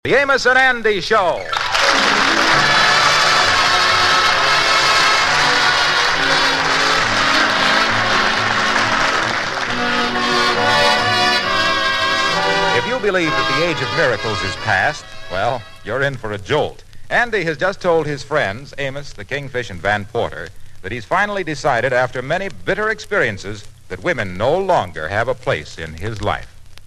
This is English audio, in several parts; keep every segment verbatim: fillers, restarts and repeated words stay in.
The Amos and Andy Show. If you believe that the age of miracles is past, well, you're in for a jolt. Andy has just told his friends, Amos, the Kingfish, and Van Porter, that he's finally decided after many bitter experiences that women no longer have a place in his life.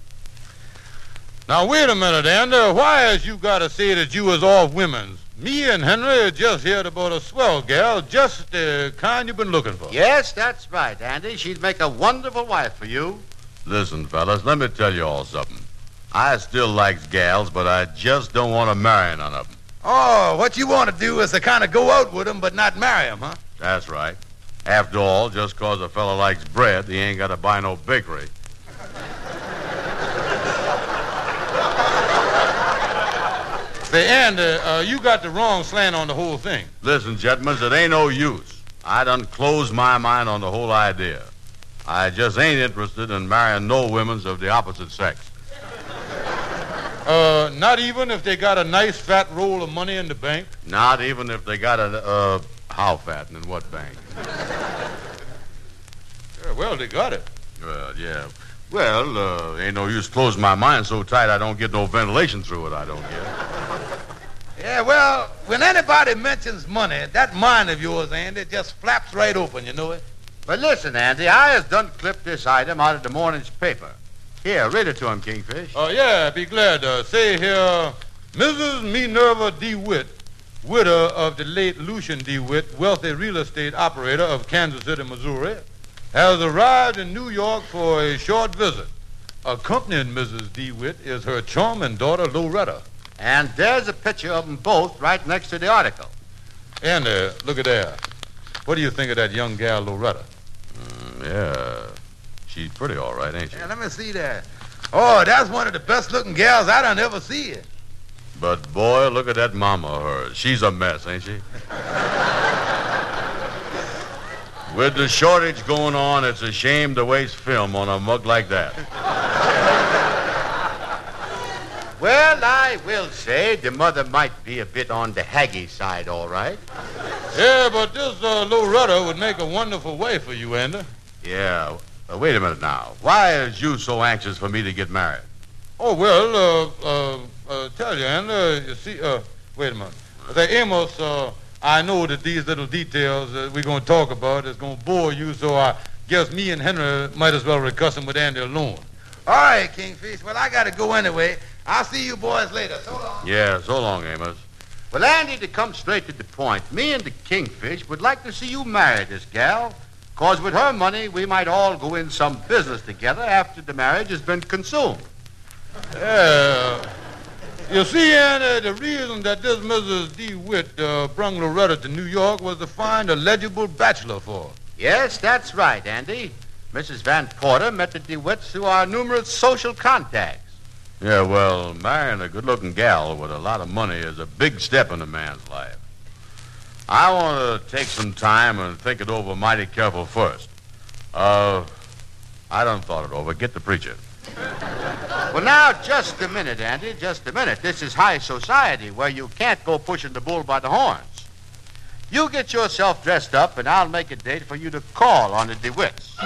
Now, wait a minute, Andy. Why has you got to say that you was off women's? Me and Henry just heard about a swell gal, just the kind you've been looking for. Yes, that's right, Andy. She'd make a wonderful wife for you. Listen, fellas, let me tell you all something. I still likes gals, but I just don't want to marry none of them. Oh, what you want to do is to kind of go out with them, but not marry them, huh? That's right. After all, just 'cause a fella likes bread, he ain't got to buy no bakery. Say, Andy, uh, you got the wrong slant on the whole thing. Listen, gentlemen, it ain't no use. I done closed my mind on the whole idea. I just ain't interested in marrying no women of the opposite sex. Uh, not even if they got a nice fat roll of money in the bank? Not even if they got a, uh, how fat and in what bank? Yeah, well, they got it. Well, yeah. Well, uh, ain't no use closing my mind so tight I don't get no ventilation through it, I don't get. Yeah, well, when anybody mentions money, that mind of yours, Andy, just flaps right open, you know it? But listen, Andy, I has done clipped this item out of the morning's paper. Here, read it to him, Kingfish. Oh, uh, yeah, I'd be glad to say here, Missus Minerva DeWitt, widow of the late Lucian DeWitt, wealthy real estate operator of Kansas City, Missouri, has arrived in New York for a short visit. Accompanying Missus DeWitt is her charming daughter, Loretta. And there's a picture of them both right next to the article. Andy, look at there. What do you think of that young gal, Loretta? Mm, yeah, she's pretty all right, ain't she? Yeah, let me see that. Oh, that's one of the best-looking gals I done ever see. But, boy, look at that mama of hers. She's a mess, ain't she? With the shortage going on, it's a shame to waste film on a mug like that. Well, I will say the mother might be a bit on the haggy side, all right. Yeah, but this uh, Loretta would make a wonderful wife for you, Andy. Yeah. Uh, wait a minute now. Why is you so anxious for me to get married? Oh, well, uh, uh, uh tell you, Andy, you see, uh, wait a minute. Say, Amos, uh, I know that these little details that we're going to talk about is going to bore you, so I guess me and Henry might as well discuss them with Andy alone. All right, Kingfish. Well, I got to go anyway. I'll see you boys later. So long. Yeah, so long, Amos. Well, Andy, to come straight to the point, me and the Kingfish would like to see you marry this gal, because with her money, we might all go in some business together after the marriage has been consumed. Yeah. You see, Andy, the reason that this Missus DeWitt uh, brung Loretta to New York was to find a legible bachelor for her. Yes, that's right, Andy. Missus Van Porter met the DeWitts through our numerous social contacts. Yeah, well, marrying a good-looking gal with a lot of money is a big step in a man's life. I want to take some time and think it over mighty careful first. Uh, I done thought it over. Get the preacher. Well, now, just a minute, Andy, just a minute. This is high society where you can't go pushing the bull by the horns. You get yourself dressed up, and I'll make a date for you to call on the DeWitts.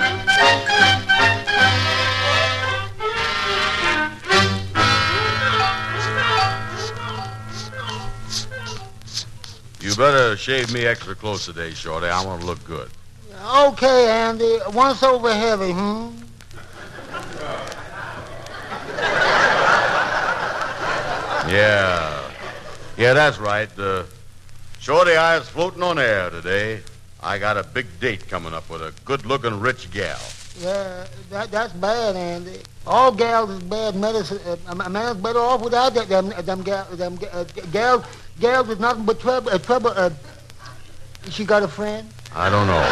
You better shave me extra close today, Shorty. I want to look good. Okay, Andy. Once over heavy, hmm? Yeah. Yeah, that's right. Uh, Shorty, I was floating on air today. I got a big date coming up with a good-looking rich gal. Yeah, that, that's bad, Andy. All gals is bad medicine. Uh, a man's better off without that. Them, them, gal, them uh, gals, gals is nothing but trouble. Uh, trouble. Uh, she got a friend? I don't know.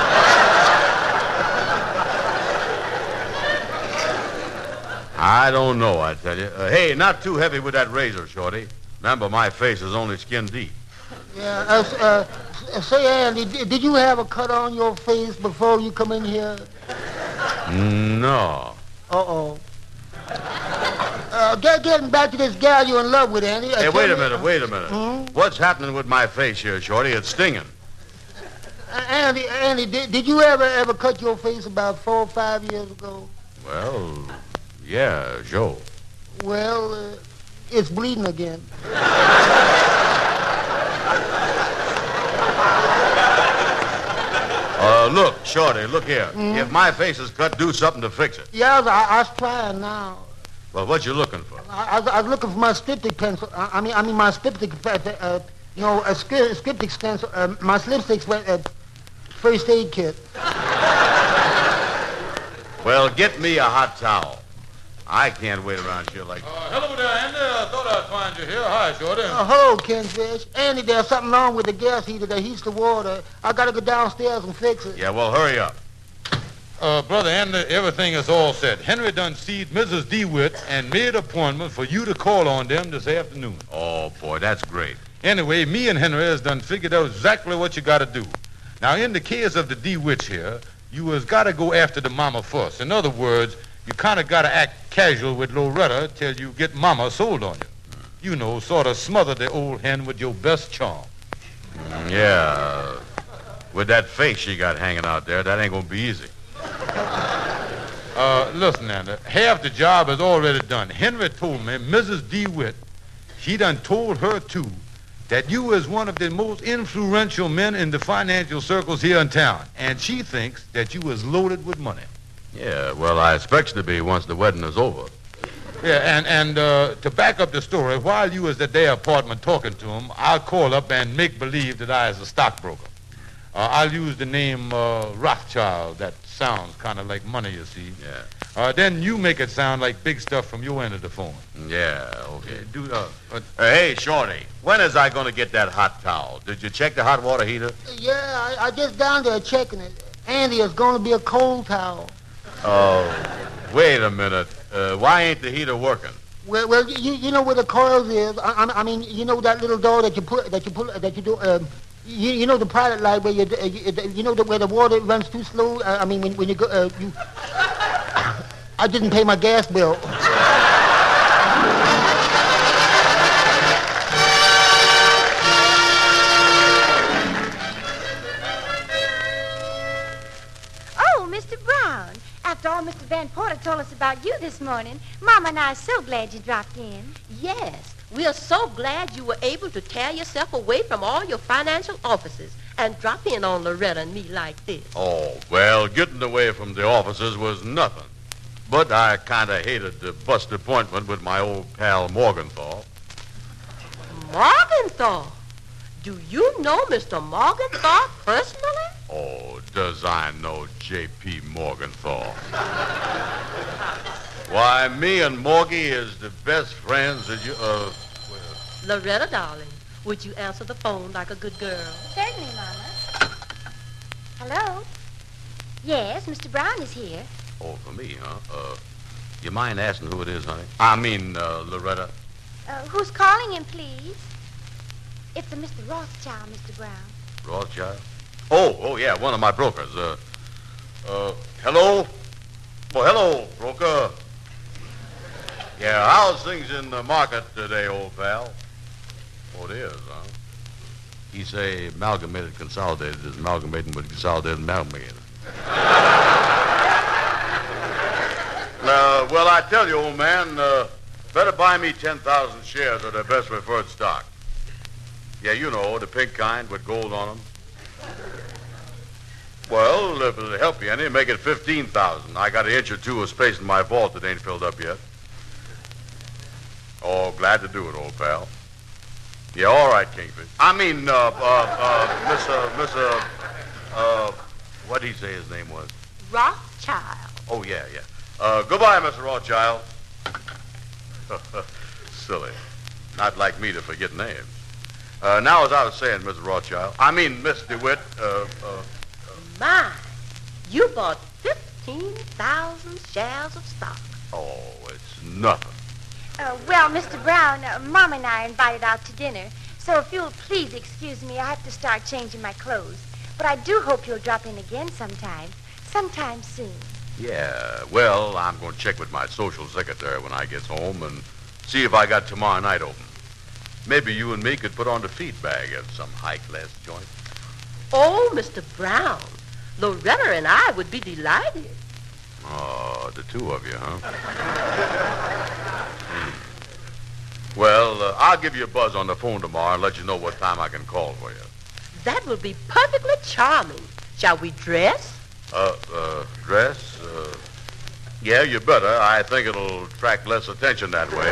I don't know, I tell you. Uh, hey, not too heavy with that razor, Shorty. Remember, my face is only skin deep. Yeah, uh, uh, say, Andy, did, did you have a cut on your face before you come in here? No. Uh-oh. Uh, uh, get, getting back to this gal you're in love with, Andy. Uh, Hey, tell wait a me- minute, wait a minute. Hmm? What's happening with my face here, Shorty? It's stinging. Uh, Andy, Andy, did, did you ever, ever cut your face about four or five years ago? Well, yeah, Joe. Well, uh, it's bleeding again. Uh, look, Shorty, look here. If my face is cut, do something to fix it. Yeah, I was, I, I was trying now. Well, what you looking for? I, I, was, I was looking for my styptic pencil. I, I mean, I mean my styptic, uh, uh, you know, a script, styptic stencil. Uh, my slipsticks, uh, first aid kit. Well, get me a hot towel. I can't wait around here like... Uh, hello there, Andy. I thought I'd find you here. Hi, Shorty. Oh, hello, Kingfish. Andy, there's something wrong with the gas heater that heats the water. I gotta go downstairs and fix it. Yeah, well, hurry up. Uh, Brother Andy, everything is all set. Henry done seed Missus DeWitt and made appointment for you to call on them this afternoon. Oh, boy, that's great. Anyway, me and Henry has done figured out exactly what you got to do. Now, in the case of the DeWitts here, you has got to go after the mama first. In other words, you kind of got to act casual with Loretta till you get mama sold on you. You know, sort of smother the old hen with your best charm. Mm, yeah. With that face she got hanging out there, that ain't gonna be easy. Uh, listen, Andy, half the job is already done. Henry told me Missus DeWitt, she done told her, too, that you is one of the most influential men in the financial circles here in town, and she thinks that you is loaded with money. Yeah, well, I expect to be once the wedding is over. Yeah, and, and uh, to back up the story, while you was at their apartment talking to him, I'll call up and make believe that I is a stockbroker. Uh, I'll use the name uh, Rothschild. That sounds kind of like money, you see. Yeah. Uh, then you make it sound like big stuff from your end of the phone. Yeah, okay. Do uh, uh, Uh, hey, Shorty, when is I gonna get that hot towel? Did you check the hot water heater? Yeah, I, I just down there checking it. Andy, it's gonna be a cold towel. Oh, wait a minute. Uh, why ain't the heater working? Well, well, you you know where the coils is. I, I I mean, you know that little door that you put that you put that you do. Um, you you know the pilot light where you uh, you, you know the, where the water runs too slow. Uh, I mean, when when you go, uh, you. I didn't pay my gas bill. Oh, Mister Brown. After all Mister Van Porter told us about you this morning, Mama and I are so glad you dropped in. Yes, we are so glad you were able to tear yourself away from all your financial offices and drop in on Loretta and me like this. Oh, well, getting away from the offices was nothing. But I kind of hated the bust appointment with my old pal Morgenthau. Morgenthau? Do you know Mister Morgenthau personally? Oh, does I know J P Morgenthau? Why, me and Morgie is the best friends that you, uh, well, Loretta, darling, would you answer the phone like a good girl? Certainly, Mama. Hello? Yes, Mister Brown is here. oh, for me, huh? Uh, you mind asking who it is, honey? I mean, uh, Loretta. Uh, who's calling him, please? It's a Mister Rothschild, Mister Brown. Rothschild? Oh, oh, yeah, one of my brokers. Uh, uh, hello? Oh, hello, broker. Yeah, how's things in the market today, old pal? Oh, it is, huh? He say amalgamated consolidated is amalgamating with consolidated amalgamated. uh, well, I tell you, old man, uh, better buy me ten thousand shares of their best preferred stock. Yeah, you know, the pink kind with gold on them. Well, if it'll help you any, make it fifteen thousand. I got an inch or two of space in my vault that ain't filled up yet. Oh, glad to do it, old pal. Yeah, all right, Kingfish. I mean, uh, uh, uh, Miss, uh, Miss, uh, uh, what did he say his name was? Rothschild. Oh, yeah, yeah. Uh, goodbye, Mister Rothschild. Silly. Not like me to forget names. Uh, now, as I was saying, Mister Rothschild, I mean, Miss DeWitt, uh, uh, My, you bought fifteen thousand shares of stock. oh, it's nothing. Uh, well, Mister Brown, uh, Mom and I are invited out to dinner. So if you'll please excuse me, I have to start changing my clothes. But I do hope you'll drop in again sometime. Sometime soon. Yeah, well, I'm going to check with my social secretary when I get home, and See if I got tomorrow night open. Maybe you and me could put on the feed bag at some high-class joint. Oh, Mister Brown, Loretta and I would be delighted. Oh, the two of you, huh? hmm. Well, uh, I'll give you a buzz on the phone tomorrow and let you know what time I can call for you. That will be perfectly charming. Shall we dress? Uh, uh, dress? Uh, yeah, you better. I think it'll attract less attention that way.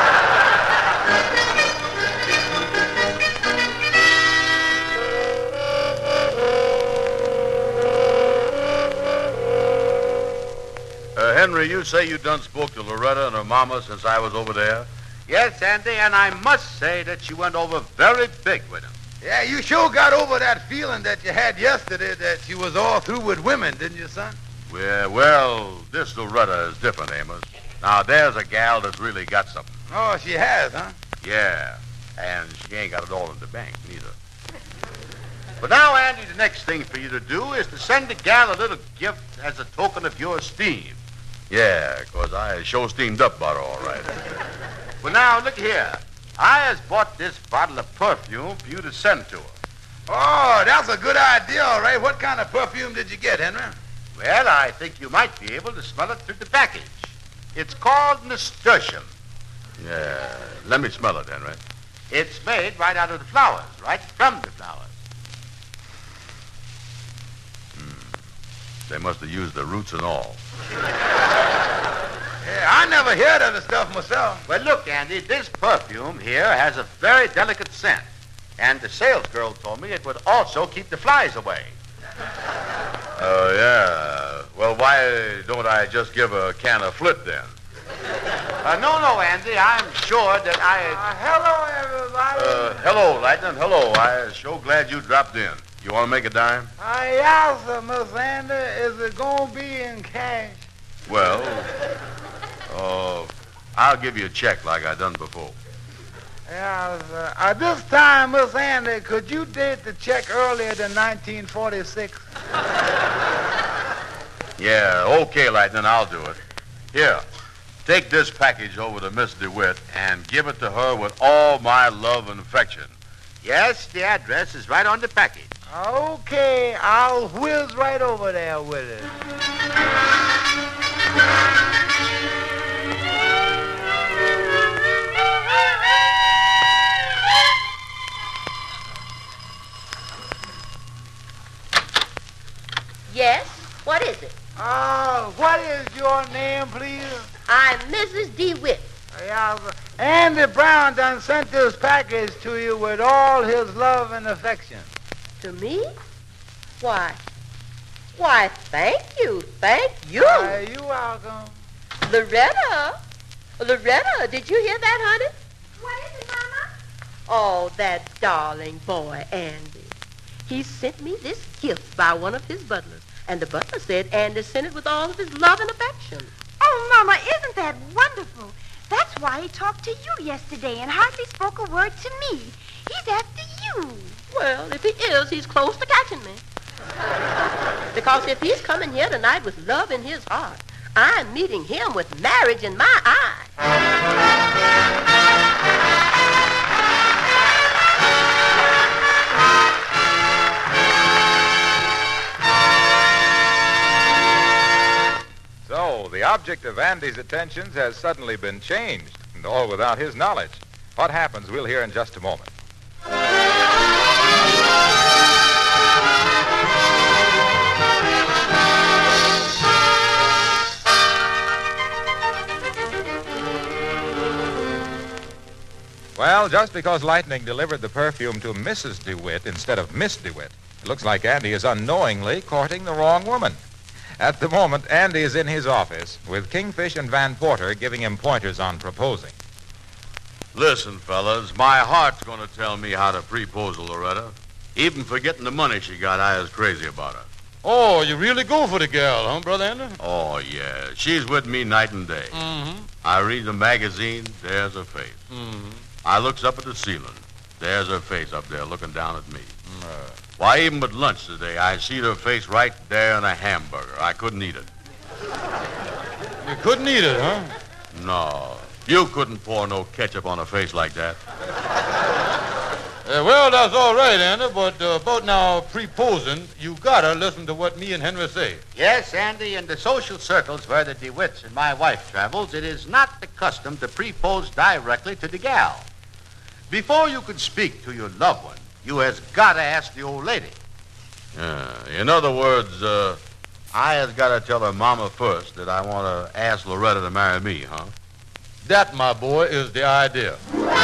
uh, Henry, you say you done spoke to Loretta and her mama since I was over there? Yes, Andy, and I must say that she went over very big with him. Yeah, you sure got over that feeling that you had yesterday that you was all through with women, didn't you, son? Well, well, this Loretta is different, Amos. Now, there's a gal that's really got something. Oh, she has, huh? Yeah, and she ain't got it all in the bank, neither. But now, Andy, the next thing for you to do is to send the gal a little gift as a token of your esteem. Yeah, 'cause I sure steamed up about her all right. Well, now, look here. I has bought this bottle of perfume for you to send to her. Oh, that's a good idea, all right. What kind of perfume did you get, Henry? Well, I think you might be able to smell it through the package. It's called nasturtium. Yeah, let me smell it, Henry. It's made right out of the flowers, right from the flowers. Hmm. They must have used the roots and all. Yeah, I never heard of the stuff myself. Well, look, Andy, this perfume here has a very delicate scent. And the sales girl told me it would also keep the flies away. Oh, uh, yeah. Well, why don't I just give a can of flit then? Uh, no, no, Andy. I'm sure that I... Uh, hello, everybody. Uh, hello, Lightning. Hello. I'm so glad you dropped in. You want to make a dime? Uh, yeah, sir, Miss Andy. Is it going to be in cash? Well, uh, I'll give you a check like I done before. Yeah, sir. Uh, this time, Miss Andy, could you date the check earlier than nineteen forty-six? Yeah, okay, Lightning, I'll do it. Here, take this package over to Miss DeWitt and give it to her with all my love and affection. Yes, the address is right on the package. Okay, I'll whiz right over there with it. Yes? What is it? Uh, what is your name, please? I'm Missus DeWitt. Yeah, Andy Brown done sent this package to you with all his love and affection. To me? Why? Why, thank you. Thank you. Uh, you're welcome. Loretta? Loretta, did you hear that, honey? What is it, Mama? Oh, that darling boy, Andy. He sent me this gift by one of his butlers, and the butler said Andy sent it with all of his love and affection. Oh, Mama, isn't that wonderful? That's why he talked to you yesterday and hardly spoke a word to me. He's after you. Well, if he is, he's close to catching me. Because if he's coming here tonight with love in his heart, I'm meeting him with marriage in my eye. So, the object of Andy's attentions has suddenly been changed, and all without his knowledge. What happens, we'll hear in just a moment. Well, just because Lightning delivered the perfume to Missus DeWitt instead of Miss DeWitt, it looks like Andy is unknowingly courting the wrong woman. At the moment, Andy is in his office with Kingfish and Van Porter giving him pointers on proposing. Listen, fellas, my heart's going to tell me how to propose to Loretta. Even forgetting the money she got, I was crazy about her. Oh, you really go for the gal, huh, Brother Andy? Oh, yeah. She's with me night and day. Mm-hmm. I read the magazine, there's her face. Mm-hmm. I looks up at the ceiling. There's her face up there looking down at me. Uh, Why, even at lunch today, I seen her face right there in a hamburger. I couldn't eat it. you couldn't eat it, huh? No. You couldn't pour no ketchup on a face like that. Uh, well, that's all right, Andy, but uh, about now preposing, you gotta listen to what me and Henry say. Yes, Andy, in the social circles where the DeWitts and my wife travels, it is not the custom to prepose directly to the gal. Before you can speak to your loved one, you has gotta ask the old lady. Uh, in other words, uh, I has got to tell her mama first that I want to ask Loretta to marry me, huh? That, my boy, is the idea.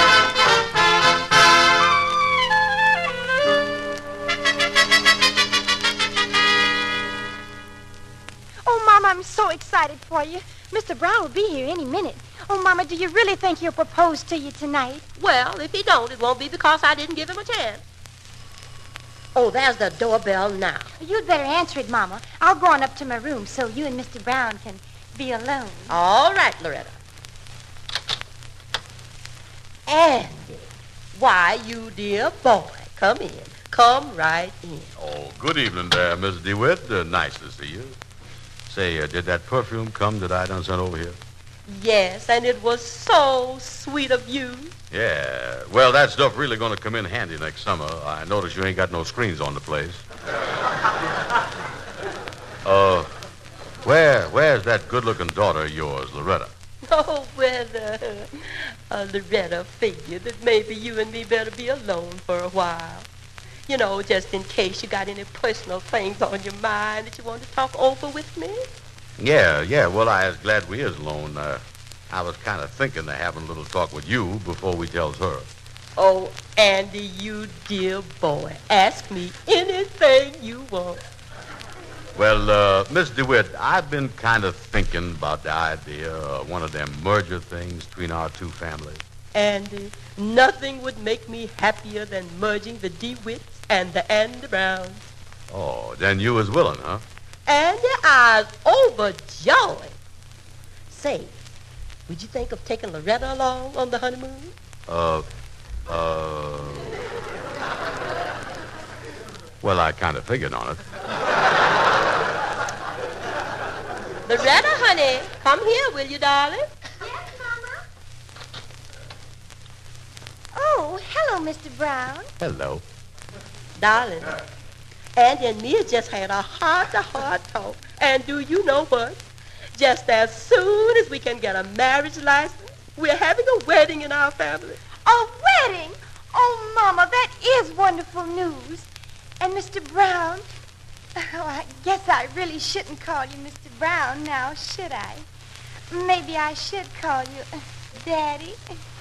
Oh, Mama, I'm so excited for you. Mister Brown will be here any minute. Oh, Mama, do you really think he'll propose to you tonight? Well, if he don't, it won't be because I didn't give him a chance. Oh, there's the doorbell now. You'd better answer it, Mama. I'll go on up to my room so you and Mister Brown can be alone. All right, Loretta. Andy, why, you dear boy, come in. Come right in. Oh, good evening there, Miss DeWitt. Uh, nice to see you. Say, uh, did that perfume come that I done sent over here? Yes, and it was so sweet of you. Yeah. Well, that stuff really going to come in handy next summer. I notice you ain't got no screens on the place. uh, where, where's that good-looking daughter of yours, Loretta? Oh, well, uh, uh, Loretta figured that maybe you and me better be alone for a while. You know, just in case you got any personal things on your mind that you want to talk over with me. Yeah, yeah. Well, I was glad we is alone. Uh, I was kind of thinking of having a little talk with you before we tells her. Oh, Andy, you dear boy. Ask me anything you want. Well, uh, Miss DeWitt, I've been kind of thinking about the idea of one of them merger things between our two families. Andy, nothing would make me happier than merging the DeWitts and the Andy Browns. Oh, then you was willing, huh? Andy, I was overjoyed. Say, would you think of taking Loretta along on the honeymoon? Uh, uh... Well, I kind of figured on it. Loretta, honey, come here, will you, darling? Yes, Mama. Oh, hello, Mister Brown. Hello. Darling, Andy and me just had a heart-to-heart talk. And do you know what? Just as soon as we can get a marriage license, we're having a wedding in our family. A wedding? Oh, Mama, that is wonderful news. And Mister Brown, oh, I guess I really shouldn't call you Mister Brown now, should I? Maybe I should call you uh, Daddy.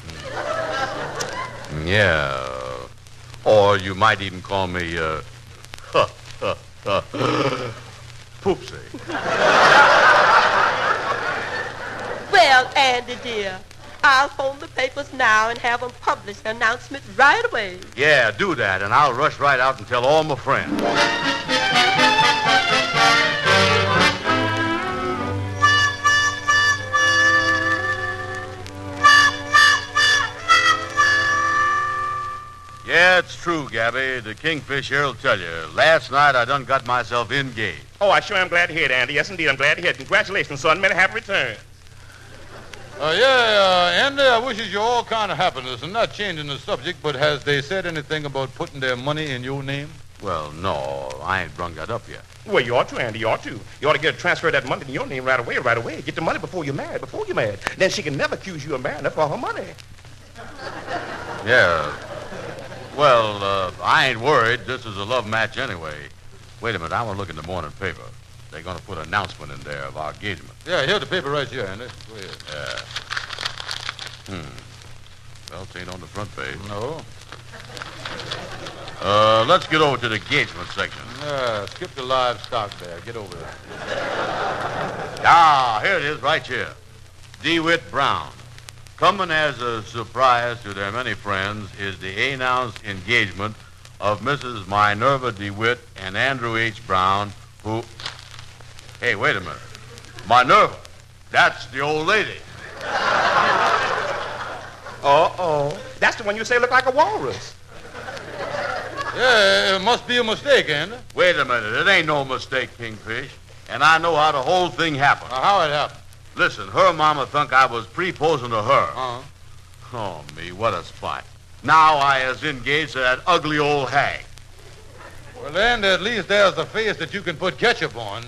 Yeah. Or you might even call me, uh, huh, huh, huh, Poopsie. Well, Andy, dear, I'll phone the papers now and have them publish the announcement right away. Yeah, do that, and I'll rush right out and tell all my friends. Yeah, it's true, Gabby. The Kingfish here'll tell you. Last night I done got myself engaged. Oh, I sure am glad to hear it, Andy. Yes, indeed, I'm glad to hear it. Congratulations, son. Many happy returns. Uh, yeah, uh, Andy, I wishes you all kind of happiness. And not changing the subject, but has they said anything about putting their money in your name? Well, no, I ain't brung that up yet. Well, you ought to, Andy. You ought to. You ought to get a transfer of that money to your name right away, right away. Get the money before you're married, before you're married. Then she can never accuse you of marrying her for her money. Yeah. Well, uh, I ain't worried. This is a love match anyway. Wait a minute. I want to look in the morning paper. They're going to put an announcement in there of our engagement. Yeah, here's the paper right here, Andy. Go ahead. Yeah. Hmm. Well, it ain't on the front page. No. Uh, let's get over to the engagement section. Yeah, skip the livestock there. Get over there. Ah, here it is, right here. DeWitt Brown. Coming as a surprise to their many friends is the announced engagement of Missus Minerva DeWitt and Andrew H. Brown, who... Hey, wait a minute. Minerva, that's the old lady. Uh-oh. That's the one you say look like a walrus. Yeah, it must be a mistake, Andy. Wait a minute. It ain't no mistake, Kingfish. And I know how the whole thing happened. Uh, how it happened? Listen, her mama thunk I was pre-posing to her. Uh-huh. Oh, me, what a spot. Now I is engaged to that ugly old hag. Well, then, at least there's a face that you can put ketchup on.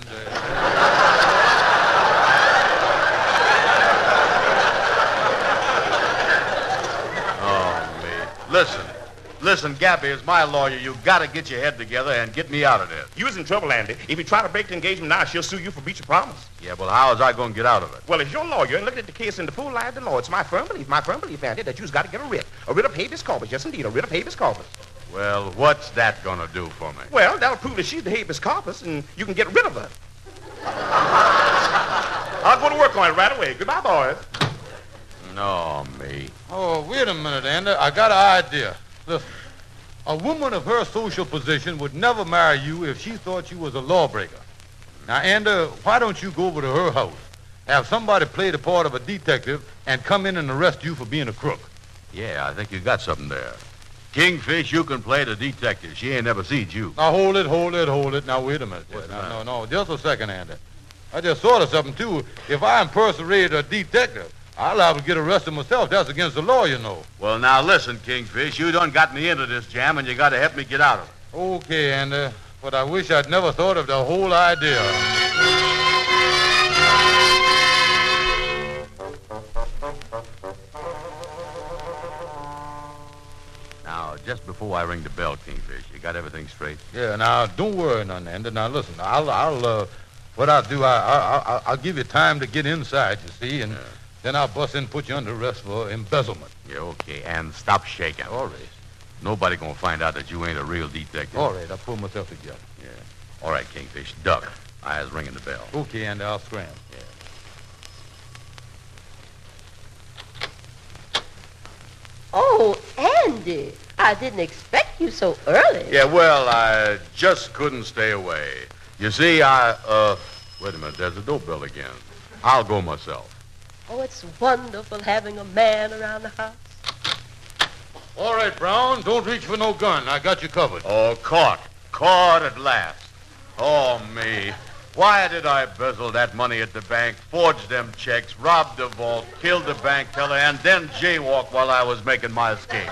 Oh, me. Listen. Listen, Gabby, as my lawyer, you got to get your head together and get me out of there. You was in trouble, Andy. If you try to break the engagement now, she'll sue you for breach of promise. Yeah, well, how is I going to get out of it? Well, as your lawyer, and looking at the case in the full light of the law, it's my firm belief, my firm belief, Andy, that you've got to get a writ. A writ of habeas corpus. Yes, indeed, a writ of habeas corpus. Well, what's that going to do for me? Well, that'll prove that she's the habeas corpus, and you can get rid of her. I'll go to work on it right away. Goodbye, boys. No, me. Oh, wait a minute, Andy. I got an idea. Listen, a woman of her social position would never marry you if she thought you was a lawbreaker. Now, Andy, why don't you go over to her house, have somebody play the part of a detective, and come in and arrest you for being a crook? Yeah, I think you got something there. Kingfish, you can play the detective. She ain't never seen you. Now, hold it, hold it, hold it. Now, wait a minute. What's now, the no, no, just a second, Andy. I just thought of something, too. If I impersonate a detective, I'll liable to get arrested myself. That's against the law, you know. Well, now, listen, Kingfish. You done got me into this jam, and you got to help me get out of it. Okay, Andy. But I wish I'd never thought of the whole idea. Now, just before I ring the bell, Kingfish, you got everything straight? Yeah, now, don't worry none, Andy. Now, listen, I'll, I'll, uh, what I'll do, I, I, I, I'll give you time to get inside, you see, and... Yeah. Then I'll bust in and put you under arrest for embezzlement. Yeah, okay. And stop shaking. All right. Nobody gonna find out that you ain't a real detective. All right, I'll pull myself together. Yeah. All right, Kingfish. Duck. I was ringing the bell. Okay, and I'll scram. Yeah. Oh, Andy, I didn't expect you so early. Yeah, well, I just couldn't stay away. You see, I, uh, wait a minute, there's a doorbell again. I'll go myself. Oh, it's wonderful having a man around the house. All right, Brown, don't reach for no gun. I got you covered. Oh, caught. Caught at last. Oh, me. Why did I embezzle that money at the bank, forge them checks, rob the vault, kill the bank teller, and then jaywalk while I was making my escape?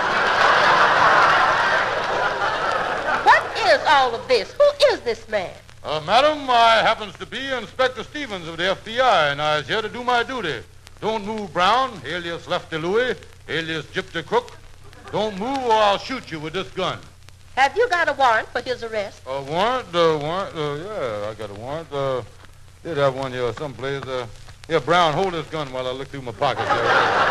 What is all of this? Who is this man? Uh, madam, I happens to be Inspector Stevens of the F B I, and I was here to do my duty. Don't move, Brown, alias Lefty Louie, alias Gypsy Crook. Don't move or I'll shoot you with this gun. Have you got a warrant for his arrest? A warrant? Uh, warrant? Uh, yeah, I got a warrant. Uh, did have one here someplace. Uh, here, Brown, hold this gun while I look through my pockets here.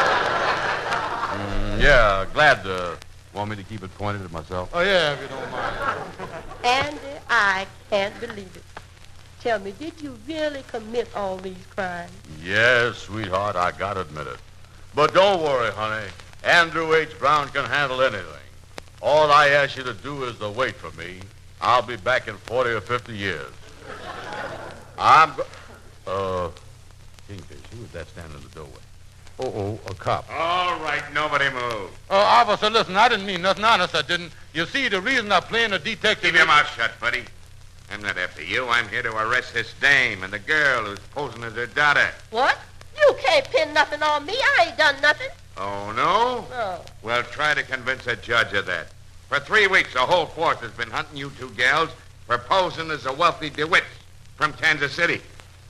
Mm, yeah, glad to... Want me to keep it pointed at myself? Oh, yeah, if you don't mind. Andy, I can't believe it. Tell me, did you really commit all these crimes? Yes, sweetheart, I gotta admit it. But don't worry, honey. Andrew H. Brown can handle anything. All I ask you to do is to wait for me. I'll be back in forty or fifty years. I'm go- Uh, Kingfish, who is that standing in the doorway? Oh, oh, a cop. All right, nobody move. Uh, officer, listen, I didn't mean nothing. Honest, I didn't. You see, the reason I'm playing a detective Keep is... your mouth shut, buddy. I'm not after you. I'm here to arrest this dame and the girl who's posing as her daughter. What? You can't pin nothing on me. I ain't done nothing. Oh, no? No. Well, try to convince a judge of that. For three weeks, the whole force has been hunting you two gals for posing as a wealthy DeWitts from Kansas City.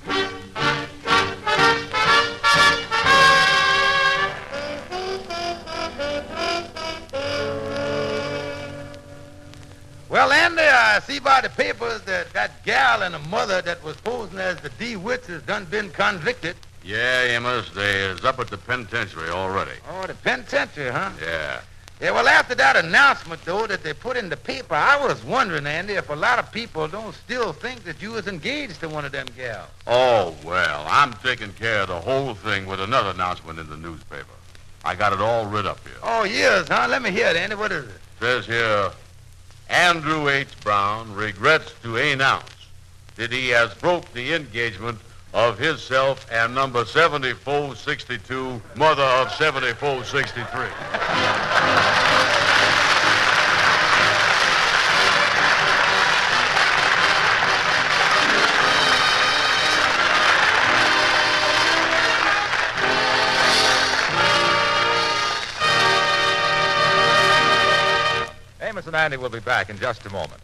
Well, Andy, I see by the papers that that gal and the mother that was posing as the DeWitts has done been convicted. Yeah, Amos, they is up at the penitentiary already. Oh, the penitentiary, huh? Yeah. Yeah, well, after that announcement, though, that they put in the paper, I was wondering, Andy, if a lot of people don't still think that you was engaged to one of them gals. Oh, well, I'm taking care of the whole thing with another announcement in the newspaper. I got it all writ up here. Oh, yes, huh? Let me hear it, Andy. What is it? Says here, Andrew H. Brown regrets to announce that he has broke the engagement of himself and number seventy-four sixty-two, mother of seventy-four sixty-three. Amos and Andy will be back in just a moment.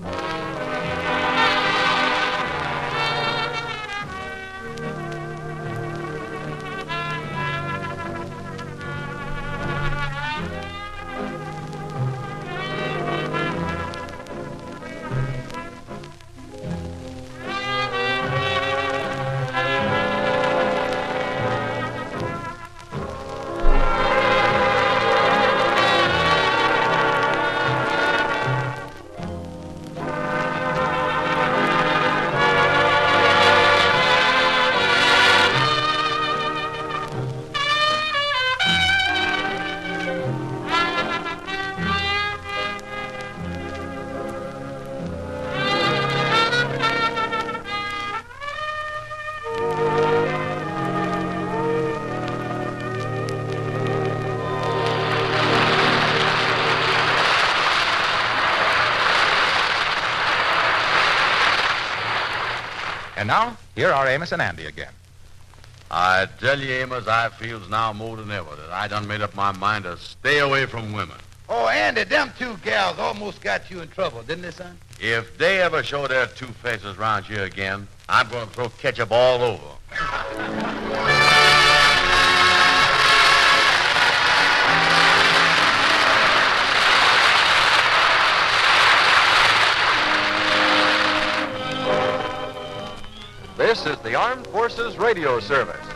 And now, here are Amos and Andy again. I tell you, Amos, I feels now more than ever that I done made up my mind to stay away from women. Oh, Andy, them two gals almost got you in trouble, didn't they, son? If they ever show their two faces around here again, I'm going to throw ketchup all over. This is the Armed Forces Radio Service.